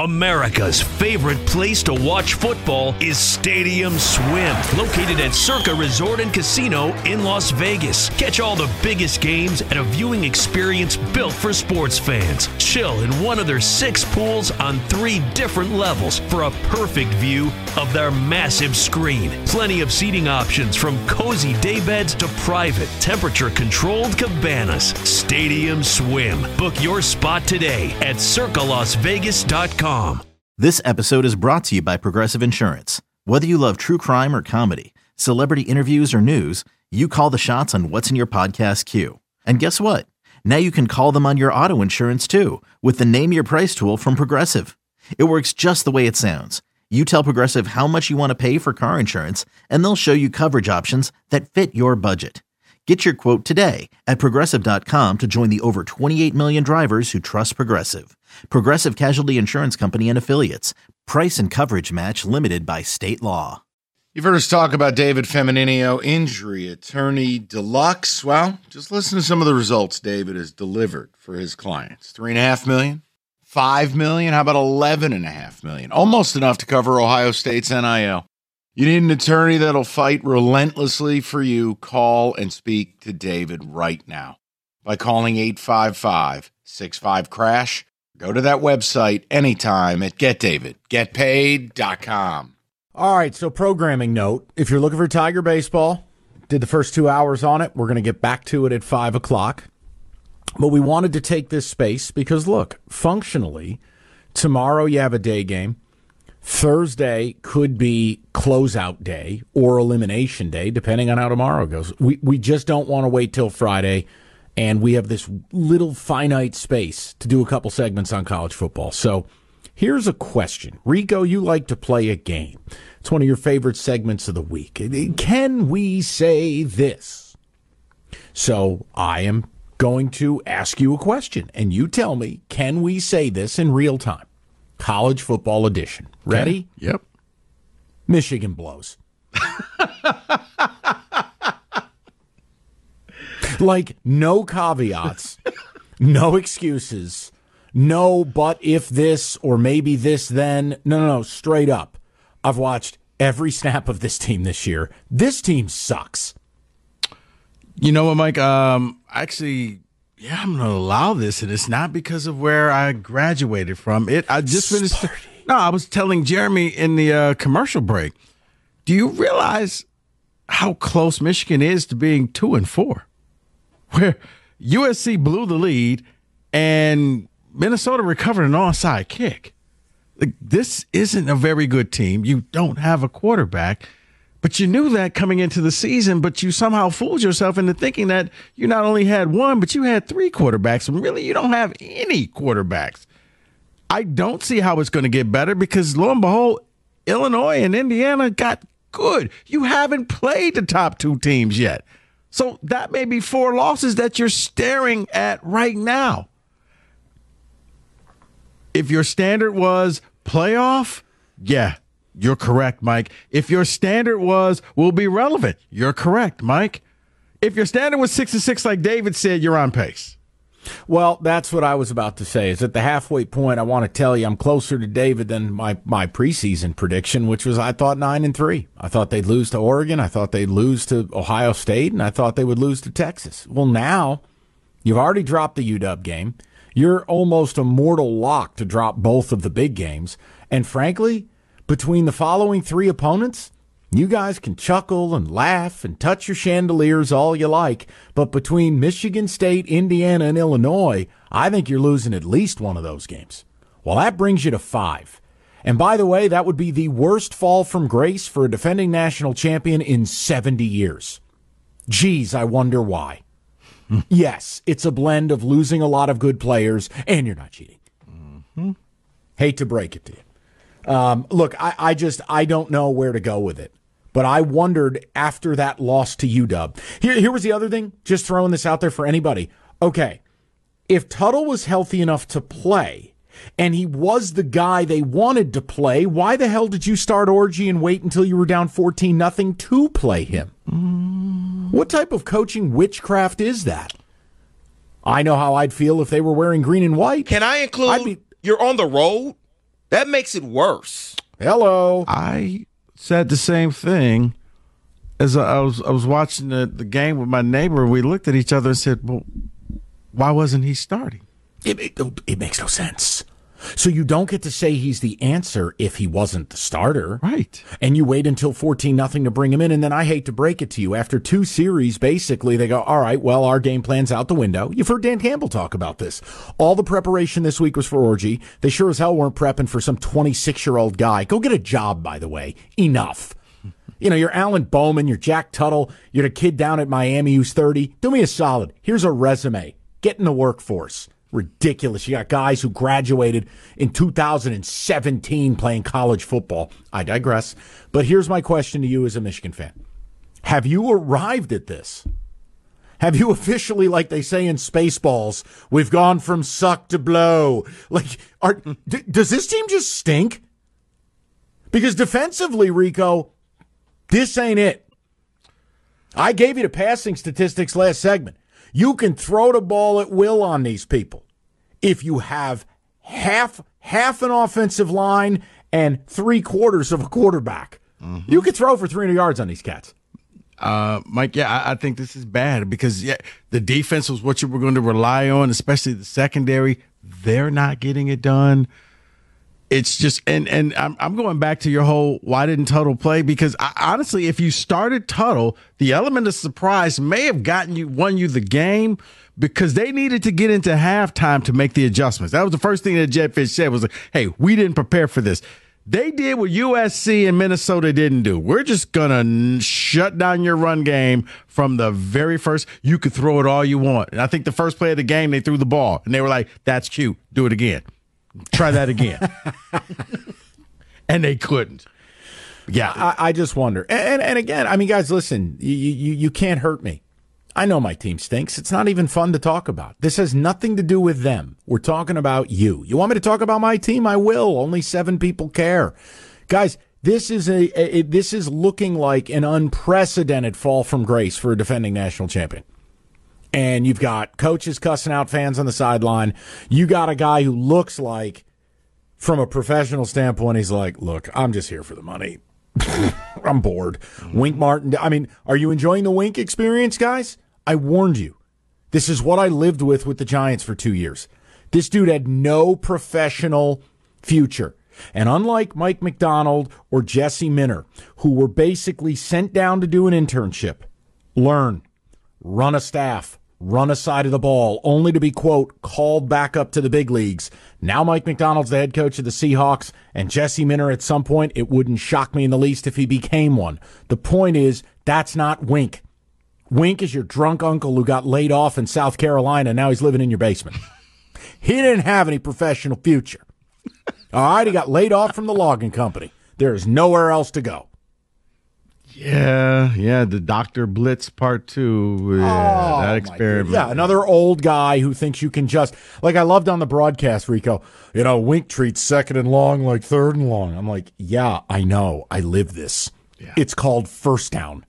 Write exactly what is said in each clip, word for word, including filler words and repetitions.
America's favorite place to watch football is Stadium Swim, located at Circa Resort and Casino in Las Vegas. Catch all the biggest games at a viewing experience built for sports fans. Chill in one of their six pools on three different levels for a perfect view of their massive screen. Plenty of seating options from cozy daybeds to private, temperature-controlled cabanas. Stadium Swim. Book your spot today at circa las vegas dot com. This episode is brought to you by Progressive Insurance. Whether you love true crime or comedy, celebrity interviews or news, you call the shots on what's in your podcast queue. And guess what? Now you can call them on your auto insurance too with the Name Your Price tool from Progressive. It works just the way it sounds. You tell Progressive how much you want to pay for car insurance, and they'll show you coverage options that fit your budget. Get your quote today at progressive dot com to join the over twenty-eight million drivers who trust Progressive. Progressive Casualty Insurance Company and Affiliates. Price and coverage match limited by state law. You've heard us talk about David Femininio, injury attorney deluxe. Well, just listen to some of the results David has delivered for his clients. Three and a half million, five million, how about eleven and a half million? Almost enough to cover Ohio State's N I L. You need an attorney that'll fight relentlessly for you. Call and speak to David right now by calling eight five five, six five, crash. Go to that website anytime at get david get paid dot com. All right, so programming note. If you're looking for Tiger Baseball, did the first two hours on it. We're going to get back to it at five o'clock. But we wanted to take this space because, look, functionally, tomorrow you have a day game. Thursday could be closeout day or elimination day, depending on how tomorrow goes. We we just don't want to wait till Friday, and we have this little finite space to do a couple segments on college football. So here's a question. Rico, you like to play a game. It's one of your favorite segments of the week. Can we say this? So I am going to ask you a question, and you tell me, can we say this in real time? College football edition. Ready? Okay. Yep. Michigan blows. Like, no caveats, no excuses, no but if this or maybe this then. No, no, no, straight up. I've watched every snap of this team this year. This team sucks. You know what, Mike? Um, actually, yeah, I'm going to allow this, and it's not because of where I graduated from. It. I just finished. Sparty. No, I was telling Jeremy in the uh, commercial break. Do you realize how close Michigan is to being two and four? Where U S C blew the lead, and Minnesota recovered an onside kick. Like, this isn't a very good team. You don't have a quarterback. But you knew that coming into the season, but you somehow fooled yourself into thinking that you not only had one, but you had three quarterbacks. And really, you don't have any quarterbacks. I don't see how it's going to get better because, lo and behold, Illinois and Indiana got good. You haven't played the top two teams yet. So that may be four losses that you're staring at right now. If your standard was playoff, yeah. You're correct, Mike. If your standard was will be relevant, you're correct, Mike. If your standard was six and six, like David said, you're on pace. Well, that's what I was about to say. Is at the halfway point, I want to tell you I'm closer to David than my, my preseason prediction, which was I thought nine and three. I thought they'd lose to Oregon. I thought they'd lose to Ohio State, and I thought they would lose to Texas. Well, now you've already dropped the U W game. You're almost a mortal lock to drop both of the big games. And frankly, between the following three opponents, you guys can chuckle and laugh and touch your chandeliers all you like, but between Michigan State, Indiana, and Illinois, I think you're losing at least one of those games. Well, that brings you to five. And by the way, that would be the worst fall from grace for a defending national champion in seventy years. Geez, I wonder why. Yes, it's a blend of losing a lot of good players, and you're not cheating. Mm-hmm. Hate to break it to you. Um, look, I, I just, I don't know where to go with it. But I wondered after that loss to U W. Here, here was the other thing, just throwing this out there for anybody. Okay, if Tuttle was healthy enough to play, and he was the guy they wanted to play, why the hell did you start Orji and wait until you were down fourteen nothing to play him? Mm. What type of coaching witchcraft is that? I know how I'd feel if they were wearing green and white. Can I include, be, you're on the road? That makes it worse. Hello. I said the same thing as I was I was watching the, the game with my neighbor. We looked at each other and said, well, why wasn't he starting? It, it, it makes no sense. So you don't get to say he's the answer if he wasn't the starter. Right. And you wait until fourteen nothing to bring him in. And then I hate to break it to you. After two series, basically, they go, all right, well, our game plan's out the window. You've heard Dan Campbell talk about this. All the preparation this week was for Orji. They sure as hell weren't prepping for some twenty-six-year-old guy. Go get a job, by the way. Enough. You know, you're Alan Bowman, you're Jack Tuttle, you're the kid down at Miami who's thirty. Do me a solid. Here's a resume. Get in the workforce. Ridiculous. You got guys who graduated in two thousand seventeen playing college football. I digress. But here's my question to you as a Michigan fan. Have you arrived at this? Have you officially, like they say in Spaceballs, we've gone from suck to blow? Like, are, d- does this team just stink? Because defensively, Rico, this ain't it. I gave you the passing statistics last segment. You can throw the ball at will on these people. If you have half half an offensive line and three quarters of a quarterback, mm-hmm. you can throw for three hundred yards on these cats. Uh, Mike, yeah, I, I think this is bad because yeah, the defense was what you were going to rely on, especially the secondary. They're not getting it done. It's just, and and I'm I'm going back to your whole why didn't Tuttle play? Because I, honestly, if you started Tuttle, the element of surprise may have gotten you won you the game because they needed to get into halftime to make the adjustments. That was the first thing that Jedd Fisch said was like, "Hey, we didn't prepare for this." They did what U S C and Minnesota didn't do. We're just gonna shut down your run game from the very first. You could throw it all you want, and I think the first play of the game they threw the ball, and they were like, "That's cute. Do it again." Try that again. And they couldn't. Yeah, I, I just wonder. And, and again, I mean, guys, listen, you, you you can't hurt me. I know my team stinks. It's not even fun to talk about. This has nothing to do with them. We're talking about you. You want me to talk about my team? I will. Only seven people care. Guys, this is a, a this is looking like an unprecedented fall from grace for a defending national champion. And you've got coaches cussing out fans on the sideline. You got a guy who looks like, from a professional standpoint, he's like, look, I'm just here for the money. I'm bored. Mm-hmm. Wink Martin. I mean, are you enjoying the Wink experience, guys? I warned you. This is what I lived with with the Giants for two years. This dude had no professional future. And unlike Mike McDonald or Jesse Minter, who were basically sent down to do an internship, learn, run a staff, run a side of the ball, only to be, quote, called back up to the big leagues. Now Mike McDonald's the head coach of the Seahawks, and Jesse Minter at some point, it wouldn't shock me in the least if he became one. The point is, that's not Wink. Wink is your drunk uncle who got laid off in South Carolina, and now he's living in your basement. He didn't have any professional future. All right, he got laid off from the logging company. There is nowhere else to go. Yeah, yeah, the Doctor Blitz part two, yeah, oh, that experiment. Yeah, another old guy who thinks you can just, like I loved on the broadcast, Rico, you know, Wink treats second and long like third and long. I'm like, yeah, I know. I live this. Yeah. It's called first down.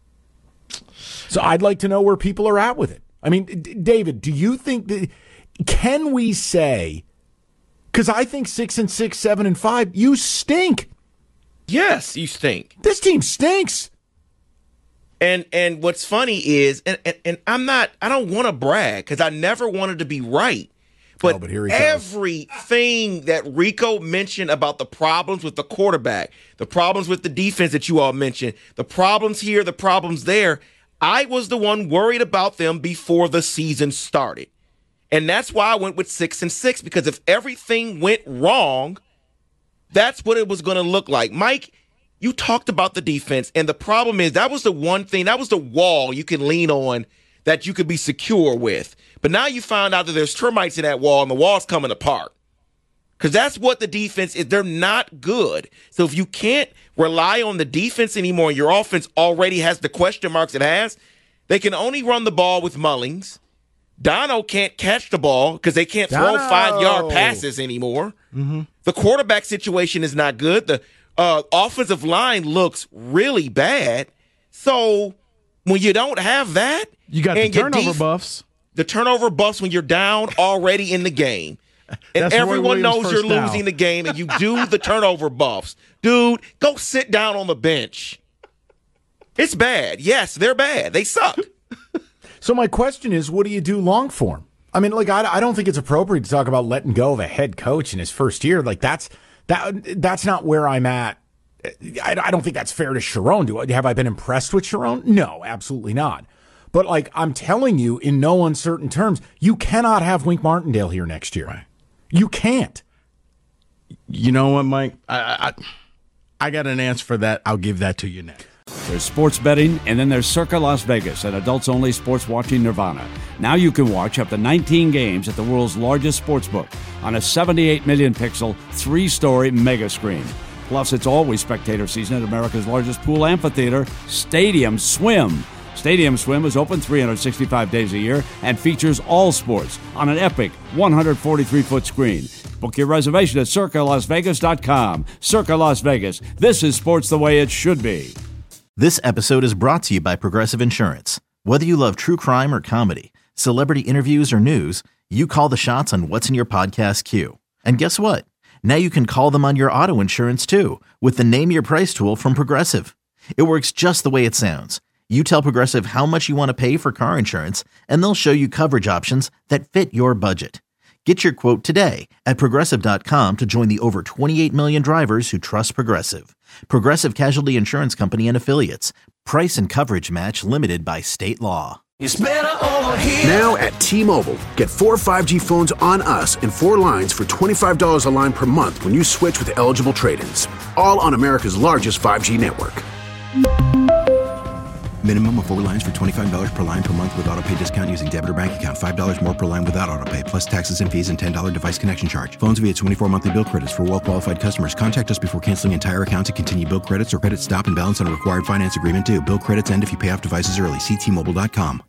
So I'd like to know where people are at with it. I mean, D- David, do you think that, can we say, because I think six and six, seven and five, you stink. Yes, you stink. This team stinks. And and what's funny is, and, and, and I'm not, I don't want to brag because I never wanted to be right. But, oh, but here he everything that Rico mentioned about the problems with the quarterback, the problems with the defense that you all mentioned, the problems here, the problems there, I was the one worried about them before the season started. And that's why I went with six and six, because if everything went wrong, that's what it was going to look like. Mike, you talked about the defense, and the problem is that was the one thing, that was the wall you can lean on that you could be secure with. But now you found out that there's termites in that wall, and the wall's coming apart. Because that's what the defense is. They're not good. So if you can't rely on the defense anymore, and your offense already has the question marks it has, they can only run the ball with Mullings. Dono can't catch the ball because they can't throw Dono. five-yard passes anymore. Mm-hmm. The quarterback situation is not good. The uh, offensive line looks really bad. So when you don't have that, you got the and your turnover def- buffs. The turnover buffs when you're down already in the game. and That's Roy everyone Williams' knows you're first down. losing the game, and you do the turnover buffs. Dude, go sit down on the bench. It's bad. Yes, they're bad. They suck. So my question is, what do you do long form? I mean, like, I, I don't think it's appropriate to talk about letting go of a head coach in his first year. Like, that's that that's not where I'm at. I, I don't think that's fair to Sharon. Do I, have I been impressed with Sharon? No, absolutely not. But, like, I'm telling you in no uncertain terms, you cannot have Wink Martindale here next year. Right. You can't. You know what, Mike? I, I I got an answer for that. I'll give that to you next. There's sports betting, and then there's Circa Las Vegas, an adults-only sports watching nirvana. Now you can watch up to nineteen games at the world's largest sportsbook on a seventy-eight million pixel, three-story mega screen. Plus, it's always spectator season at America's largest pool amphitheater, Stadium Swim. Stadium Swim is open three hundred sixty-five days a year and features all sports on an epic one hundred forty-three foot screen. Book your reservation at circa las vegas dot com. Circa Las Vegas. This is sports the way it should be. This episode is brought to you by Progressive Insurance. Whether you love true crime or comedy, celebrity interviews or news, you call the shots on what's in your podcast queue. And guess what? Now you can call them on your auto insurance too with the Name Your Price tool from Progressive. It works just the way it sounds. You tell Progressive how much you want to pay for car insurance, and they'll show you coverage options that fit your budget. Get your quote today at progressive dot com to join the over twenty-eight million drivers who trust Progressive. Progressive Casualty Insurance Company and Affiliates. Price and coverage match limited by state law. It's better over here. Now at T-Mobile, get four five G phones on us and four lines for twenty-five dollars a line per month when you switch with eligible trade-ins. All on America's largest five G network. Minimum of four lines for twenty-five dollars per line per month with autopay discount using debit or bank account. five dollars more per line without autopay, plus taxes and fees and ten dollars device connection charge. Phones via twenty-four monthly bill credits for well-qualified customers. Contact us before canceling entire account to continue bill credits or credit stop and balance on a required finance agreement due. Bill credits end if you pay off devices early. See T Mobile dot com.